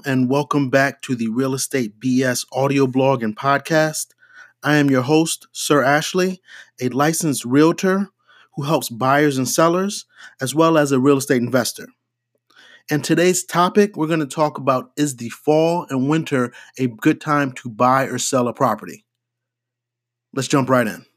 and welcome back to the Real Estate BS audio blog and podcast. I am your host, Sir Ashley, a licensed realtor who helps buyers and sellers, as well as a real estate investor. And today's topic, we're going to talk about, is the fall and winter a good time to buy or sell a property? Let's jump right in.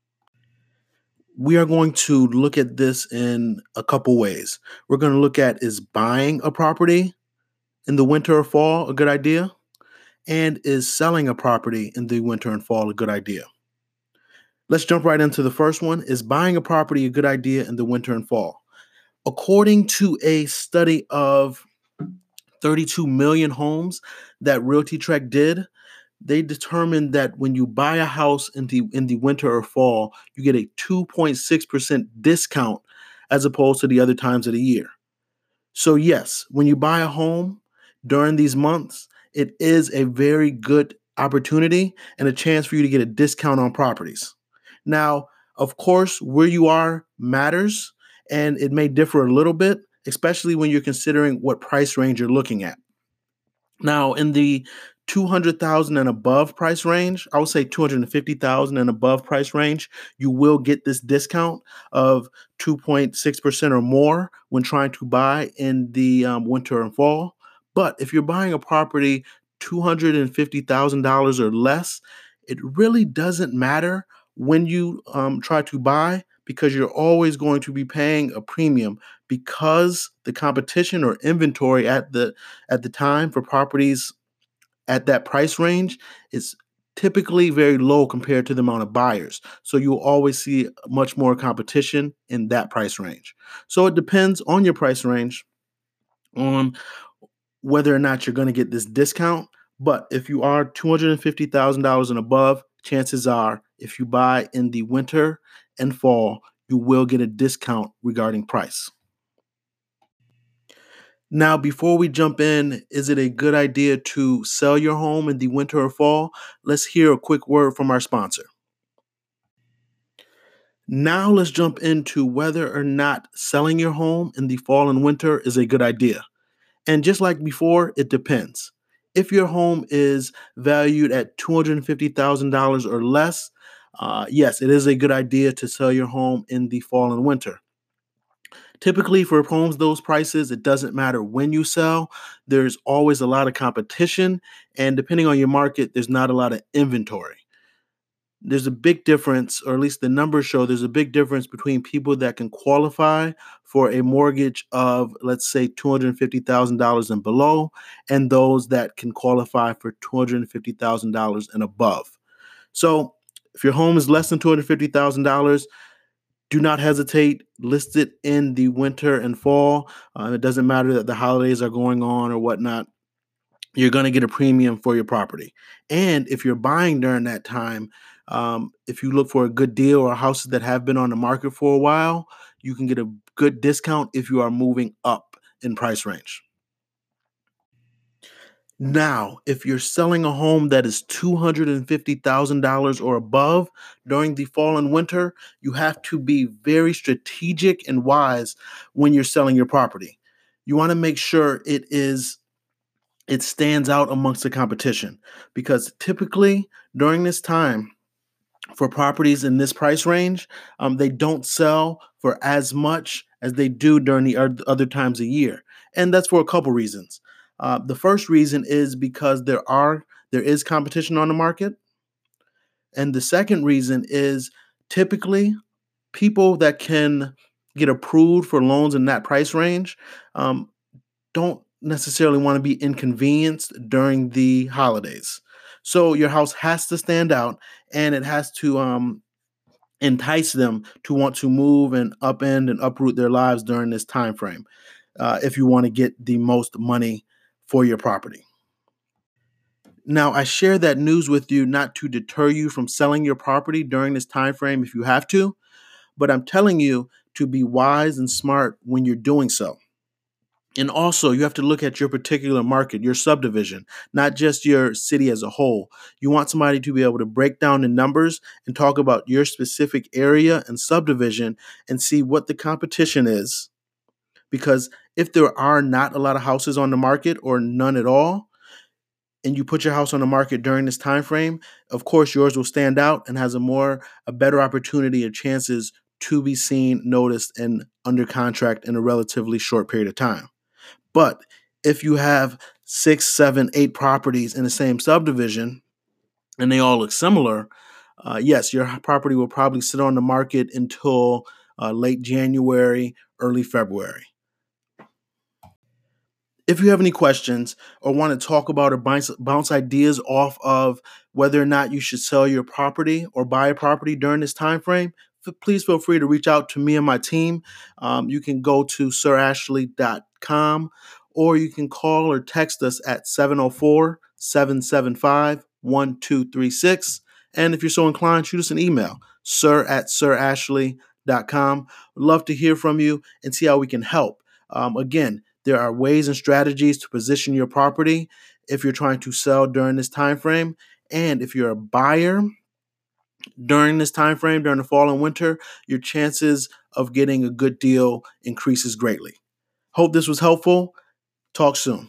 We are going to look at this in a couple ways. We're going to look at, is buying a property in the winter or fall a good idea? And is selling a property in the winter and fall a good idea? Let's jump right into the first one. Is buying a property a good idea in the winter and fall? According to a study of 32 million homes that RealtyTrek did, they determined that when you buy a house in the winter or fall, you get a 2.6% discount as opposed to the other times of the year. So yes, when you buy a home during these months, it is a very good opportunity and a chance for you to get a discount on properties. Now, of course, where you are matters, and it may differ a little bit, especially when you're considering what price range you're looking at. Now, in the 200,000 and above price range, I would say 250,000 and above price range, you will get this discount of 2.6% or more when trying to buy in the winter and fall. But if you're buying a property $250,000 or less, it really doesn't matter when you try to buy, because you're always going to be paying a premium, because the competition or inventory at the time for properties at that price range is typically very low compared to the amount of buyers. So you'll always see much more competition in that price range. So it depends on your price range on whether or not you're going to get this discount. But if you are $250,000 and above, chances are if you buy in the winter and fall, you will get a discount regarding price. Now, before we jump in, is it a good idea to sell your home in the winter or fall? Let's hear a quick word from our sponsor. Now let's jump into whether or not selling your home in the fall and winter is a good idea. And just like before, it depends. If your home is valued at $250,000 or less, yes, it is a good idea to sell your home in the fall and winter. Typically for homes those prices, it doesn't matter when you sell. There's always a lot of competition, and depending on your market, there's not a lot of inventory. There's a big difference, or at least the numbers show there's a big difference between people that can qualify for a mortgage of, let's say, $250,000 and below, and those that can qualify for $250,000 and above. So if your home is less than $250,000, do not hesitate. List it in the winter and fall. It doesn't matter that the holidays are going on or whatnot. You're going to get a premium for your property. And if you're buying during that time, if you look for a good deal or houses that have been on the market for a while, you can get a good discount if you are moving up in price range. Now, if you're selling a home that is $250,000 or above during the fall and winter, you have to be very strategic and wise when you're selling your property. You want to make sure it stands out amongst the competition, because typically during this time for properties in this price range, they don't sell for as much as they do during the other times of year. And that's for a couple reasons. The first reason is because there is competition on the market. And the second reason is typically people that can get approved for loans in that price range don't necessarily want to be inconvenienced during the holidays. So your house has to stand out, and it has to entice them to want to move and upend and uproot their lives during this time frame, if you want to get the most money for your property. Now, I share that news with you not to deter you from selling your property during this time frame if you have to, but I'm telling you to be wise and smart when you're doing so. And also, you have to look at your particular market, your subdivision, not just your city as a whole. You want somebody to be able to break down the numbers and talk about your specific area and subdivision and see what the competition is because if there are not a lot of houses on the market or none at all, and you put your house on the market during this time frame, of course yours will stand out and has a better opportunity or chances to be seen, noticed, and under contract in a relatively short period of time. But if you have 6, 7, 8 properties in the same subdivision and they all look similar, yes, your property will probably sit on the market until late January, early February. If you have any questions or want to talk about or bounce ideas off of whether or not you should sell your property or buy a property during this time frame, please feel free to reach out to me and my team. You can go to sirashley.com or you can call or text us at 704-775-1236. And if you're so inclined, shoot us an email, sir@sirashley.com. We'd love to hear from you and see how we can help. Again, there are ways and strategies to position your property if you're trying to sell during this time frame. And if you're a buyer during this time frame, during the fall and winter, your chances of getting a good deal increases greatly. Hope this was helpful. Talk soon.